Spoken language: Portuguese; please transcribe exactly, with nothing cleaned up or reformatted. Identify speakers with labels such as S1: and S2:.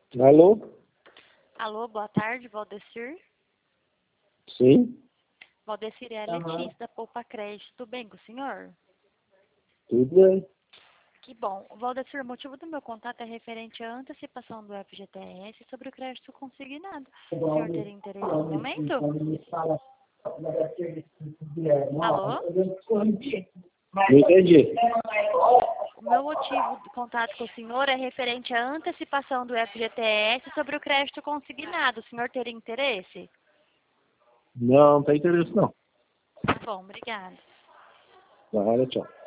S1: Alô?
S2: Alô, boa tarde, Valdecir.
S1: Sim,
S2: Valdecir é a Letícia da Poupa Crédito. Tudo bem com o senhor?
S1: tudo bem.
S2: Que bom. Valdecir, o motivo do meu contato é referente à antecipação do F G T S sobre o crédito consignado. O senhor teria interesse no momento? Alô?
S1: Não entendi.
S2: O meu motivo de contato com o senhor é referente à antecipação do F G T S sobre o crédito consignado. O senhor teria interesse?
S1: Não, não tem interesse não.
S2: Tá bom, obrigada.
S1: Nada, tchau.